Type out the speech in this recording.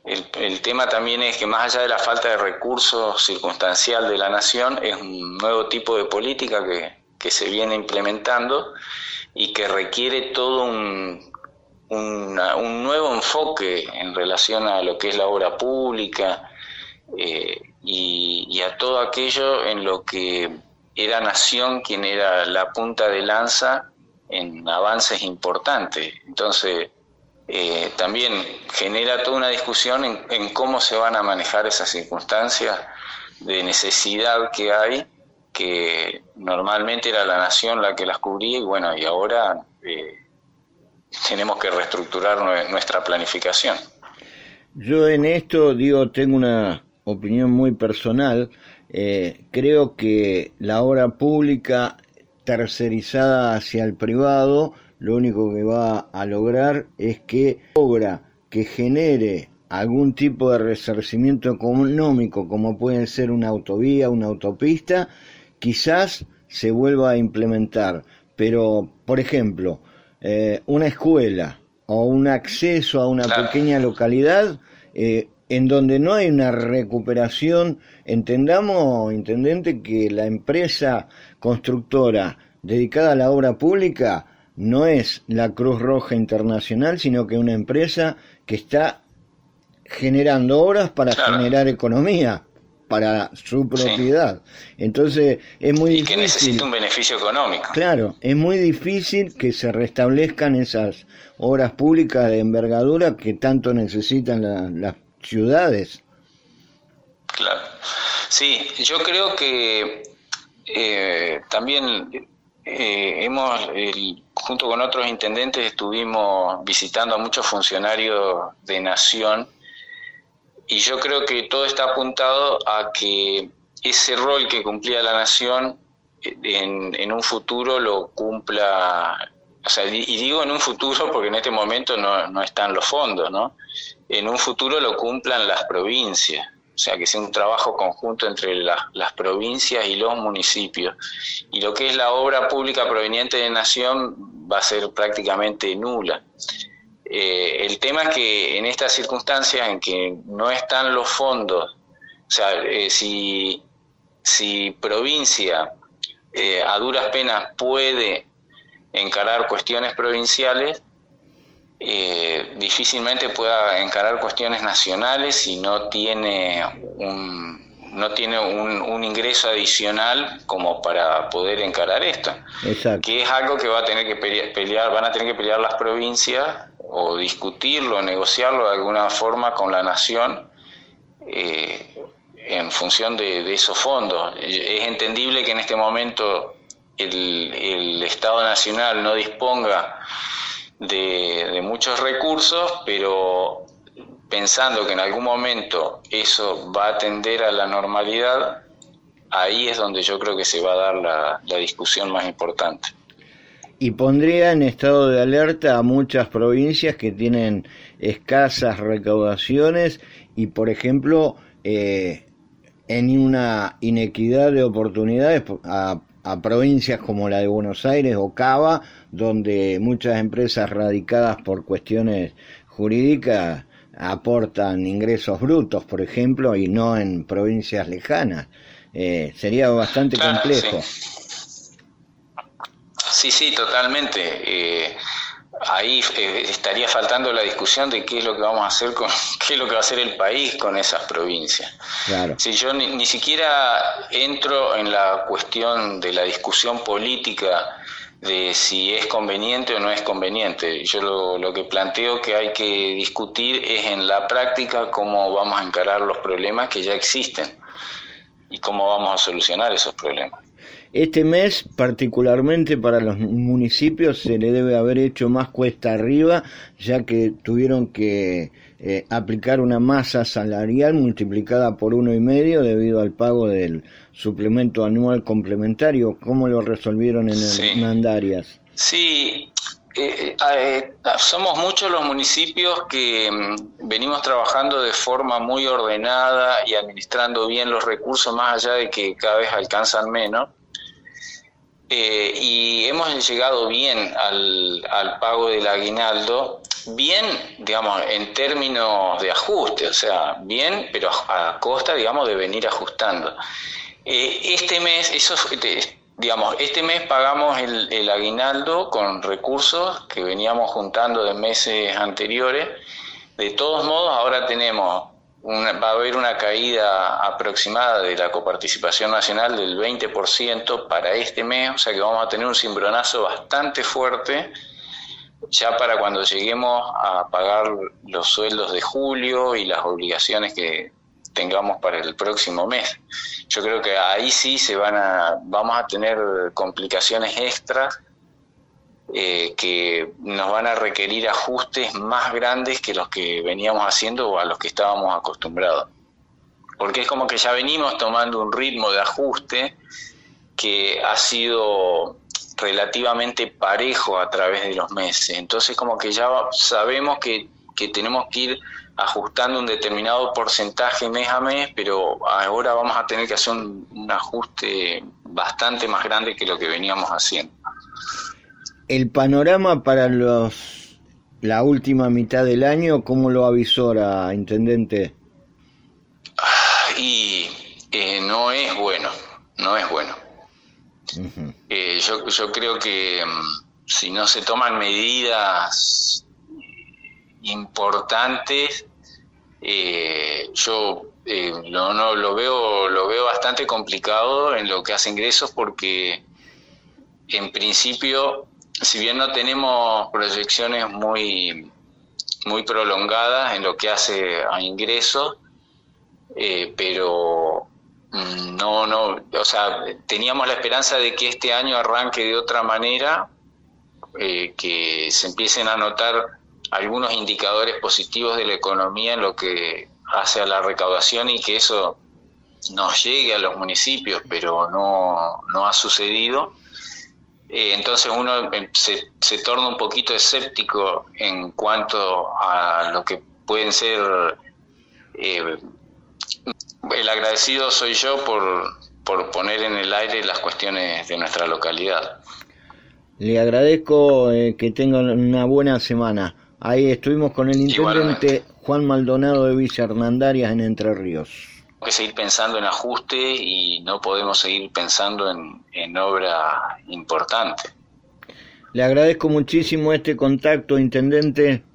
el tema también es que más allá de la falta de recursos circunstancial de la nación, es un nuevo tipo de política que se viene implementando y que requiere todo un nuevo enfoque en relación a lo que es la obra pública, y a todo aquello en lo que era Nación quien era la punta de lanza en avances importantes. Entonces, también genera toda una discusión en cómo se van a manejar esas circunstancias de necesidad que hay, que normalmente era la Nación la que las cubría, y bueno, y ahora tenemos que reestructurar nuestra planificación. Yo en esto, digo, tengo una opinión muy personal. Creo que la obra pública tercerizada hacia el privado, lo único que va a lograr es que obra que genere algún tipo de resarcimiento económico, como puede ser una autovía, una autopista, quizás se vuelva a implementar. Pero, por ejemplo, una escuela o un acceso a una pequeña localidad, en donde no hay una recuperación. Entendamos, intendente, que la empresa constructora dedicada a la obra pública no es la Cruz Roja Internacional, sino que una empresa que está generando obras para generar economía para su propiedad. Sí. Entonces es muy difícil. Que necesita un beneficio económico. Claro, es muy difícil que se restablezcan esas obras públicas de envergadura que tanto necesitan las ciudades. Claro. Sí, yo creo que también junto con otros intendentes estuvimos visitando a muchos funcionarios de Nación, y yo creo que todo está apuntado a que ese rol que cumplía la Nación en un futuro lo cumpla, o sea, y digo en un futuro porque en este momento no están los fondos, ¿no? En un futuro lo cumplan las provincias, o sea, que sea un trabajo conjunto entre las provincias y los municipios. Y lo que es la obra pública proveniente de Nación va a ser prácticamente nula. El tema es que en estas circunstancias en que no están los fondos, o sea, si provincia a duras penas puede encarar cuestiones provinciales, difícilmente pueda encarar cuestiones nacionales si no tiene un ingreso adicional como para poder encarar esto. Exacto. Que es algo que va a tener que pelear, van a tener que pelear las provincias, o discutirlo, negociarlo de alguna forma con la Nación, en función de esos fondos. Es entendible que en este momento el Estado Nacional no disponga de muchos recursos, pero pensando que en algún momento eso va a tender a la normalidad, ahí es donde yo creo que se va a dar la discusión más importante. Y pondría en estado de alerta a muchas provincias que tienen escasas recaudaciones y, por ejemplo, en una inequidad de oportunidades a provincias como la de Buenos Aires o Cava, donde muchas empresas radicadas por cuestiones jurídicas aportan ingresos brutos, por ejemplo, y no en provincias lejanas. Sería bastante complejo. Sí, totalmente. Ahí estaría faltando la discusión de qué es lo que vamos a hacer qué es lo que va a hacer el país con esas provincias. Claro. Si yo ni siquiera entro en la cuestión de la discusión política de si es conveniente o no es conveniente. Yo lo que planteo que hay que discutir es en la práctica cómo vamos a encarar los problemas que ya existen y cómo vamos a solucionar esos problemas. Este mes, particularmente para los municipios, se le debe haber hecho más cuesta arriba, ya que tuvieron que aplicar una masa salarial multiplicada por 1,5 debido al pago del suplemento anual complementario. ¿Cómo lo resolvieron en Hernandarias? Sí, somos muchos los municipios que venimos trabajando de forma muy ordenada y administrando bien los recursos, más allá de que cada vez alcanzan menos. Y hemos llegado bien al pago del aguinaldo, bien, digamos, en términos de ajuste, o sea, bien, pero a costa, digamos, de venir ajustando. Este mes, digamos, este mes pagamos el aguinaldo con recursos que veníamos juntando de meses anteriores. De todos modos, ahora va a haber una caída aproximada de la coparticipación nacional del 20% para este mes, o sea que vamos a tener un cimbronazo bastante fuerte ya para cuando lleguemos a pagar los sueldos de julio y las obligaciones que tengamos para el próximo mes. Yo creo que ahí sí vamos a tener complicaciones extras que nos van a requerir ajustes más grandes que los que veníamos haciendo o a los que estábamos acostumbrados. Porque es como que ya venimos tomando un ritmo de ajuste que ha sido relativamente parejo a través de los meses. Entonces como que ya sabemos que tenemos que ir ajustando un determinado porcentaje mes a mes, pero ahora vamos a tener que hacer un ajuste bastante más grande que lo que veníamos haciendo. El panorama para la última mitad del año, ¿cómo lo avisora, intendente? Y no es bueno. Uh-huh. Yo creo que si no se toman medidas importantes, yo no lo veo bastante complicado en lo que hace ingresos, porque en principio, si bien no tenemos proyecciones muy prolongadas en lo que hace a ingresos, pero o sea, teníamos la esperanza de que este año arranque de otra manera, que se empiecen a notar algunos indicadores positivos de la economía en lo que hace a la recaudación y que eso nos llegue a los municipios, pero no ha sucedido. Entonces uno se torna un poquito escéptico en cuanto a lo que pueden ser. El agradecido soy yo por poner en el aire las cuestiones de nuestra localidad. Le agradezco que tengan una buena semana. Ahí estuvimos con el intendente Igualmente. Juan Maldonado de Villa Hernandarias en Entre Ríos. Tenemos que seguir pensando en ajuste y no podemos seguir pensando en obra importante. Le agradezco muchísimo este contacto, intendente.